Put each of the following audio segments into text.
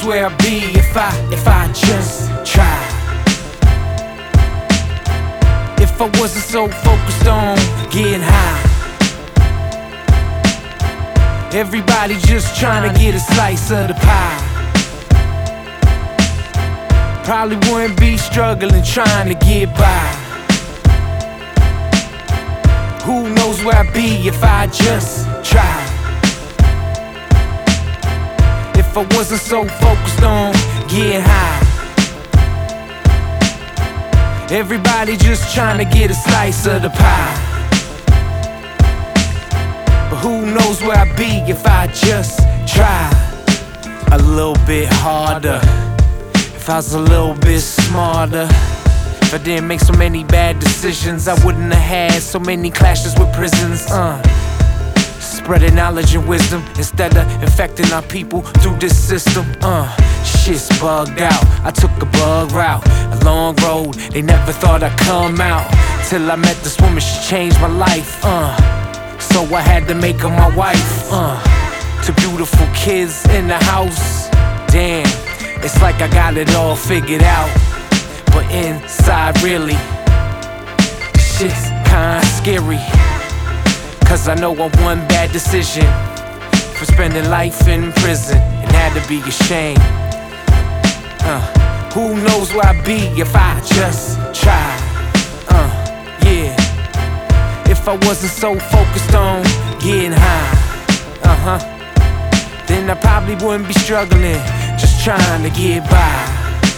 where I'd be if I just tried. If I wasn't so focused on getting high. Everybody just trying to get a slice of the pie. Probably wouldn't be struggling trying to get by. Who knows where I'd be if I just tried. If I wasn't so focused on getting high. Everybody just trying to get a slice of the pie. But who knows where I'd be if I just tried a little bit harder. If I was a little bit smarter. If I didn't make so many bad decisions, I wouldn't have had so many clashes with prisons. Spreading knowledge and wisdom instead of infecting our people through this system. Shit's bugged out. I took a bug route, a long road. They never thought I'd come out till I met this woman. She changed my life. So I had to make her my wife. Two beautiful kids in the house. Damn, it's like I got it all figured out. But inside, really, shit's kinda scary. Cause I know I'm one bad decision for spending life in prison and had to be ashamed. Who knows where I'd be if I just tried. Yeah. If I wasn't so focused on getting high. Then I probably wouldn't be struggling, just trying to get by.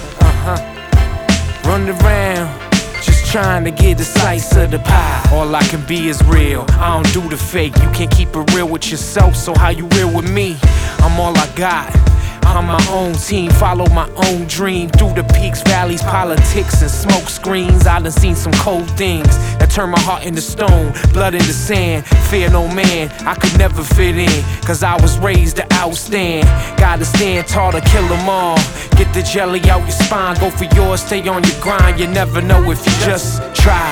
Run around, just trying to get a slice of the pie. All I can be is real, I don't do the fake. You can't keep it real with yourself, so how you real with me? I'm all I got, I'm my own team. Follow my own dream through the peaks, valleys, politics, and smoke screens. I done seen some cold things that turn my heart into stone, blood into sand. Fear no man, I could never fit in, cause I was raised to outstand. Gotta stand tall to kill them all. Get the jelly out your spine, go for yours, stay on your grind. You never know if you just try.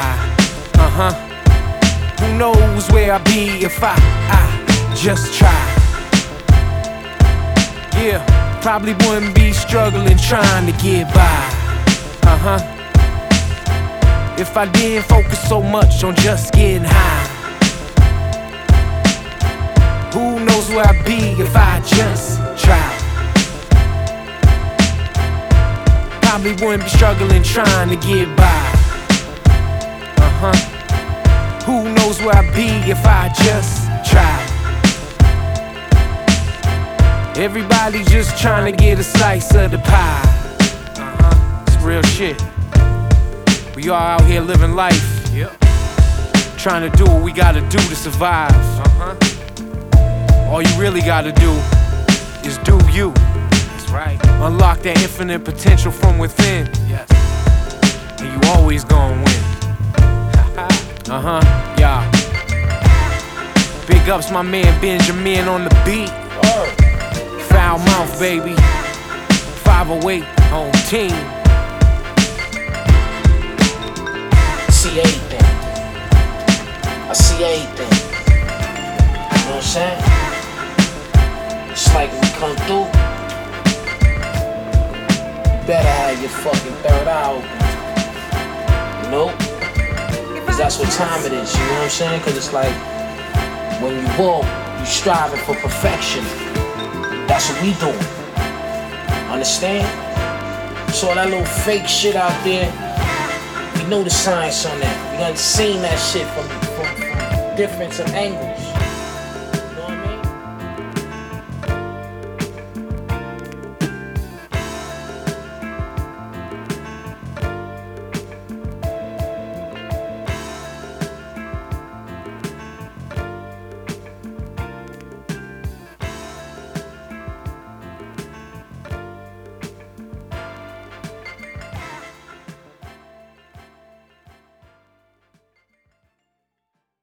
Who knows where I'd be if I just try. Yeah, probably wouldn't be struggling trying to get by. If I didn't focus so much on just getting high. Who knows where I'd be if I just tried. Probably wouldn't be struggling trying to get by. Who knows where I'd be if I just tried. Everybody just trying to get a slice of the pie. It's real shit. We all out here living life. Trying to do what we gotta do to survive. All you really gotta do is do you. That's right. Unlock that infinite potential from within. Yes. And you always gonna win. Yeah. Big ups my man Benjamin on the beat. Foul mouth, baby. 508 on team. See everything. I see everything. You know what I'm saying? It's like we come through. Better have your fucking third eye open. You know? Cause that's what time it is, you know what I'm saying? Cause it's like when you walk, you striving for perfection. That's what we doing. Understand? So all that little fake shit out there, we know the science on that. We done seen that shit from different angles.